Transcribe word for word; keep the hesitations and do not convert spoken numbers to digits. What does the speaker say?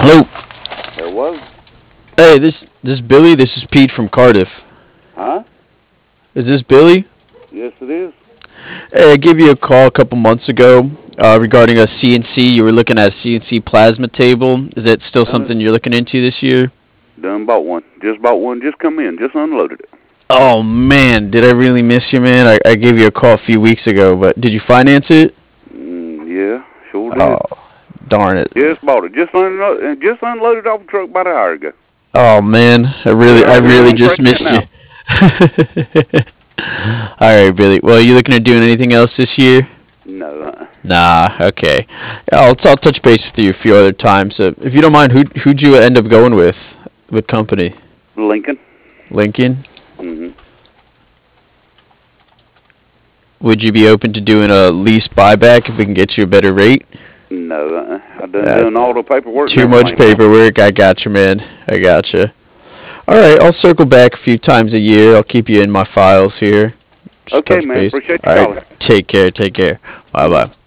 Hello. There was? Hey, this this is Billy. This is Pete from Cardiff. Huh? Is this Billy? Yes, it is. Hey, I gave you a call a couple months ago uh, regarding a C N C. You were looking at a C N C plasma table. Is that still Done, something you're looking into this year? done bought one. Just bought one. Just come in. Just unloaded it. Oh man, did I really miss you, man? I, I gave you a call a few weeks ago, but did you finance it? Mm, yeah, sure did. Oh, darn it. Just bought it. Just unloaded. Just unloaded off the truck about an hour ago. Oh man, I really We're I right here really on just missed you. President All right, Billy. Well, are you looking at doing anything else this year? now. No. Uh, Nah, okay. Yeah, I'll, I'll touch base with you a few other times. Uh, if you don't mind, who who'd you end up going with? What company? Lincoln. Lincoln? Mm-hmm. Would you be open to doing a lease buyback if we can get you a better rate? No. Uh, I done Uh, done all the paperwork. Too and much everything. paperwork. I got you, man. I got you. All right, I'll circle back a few times a year. I'll keep you in my files here. Just Okay, touch man. base. Appreciate you All calling. right, take care. Take care. Bye bye.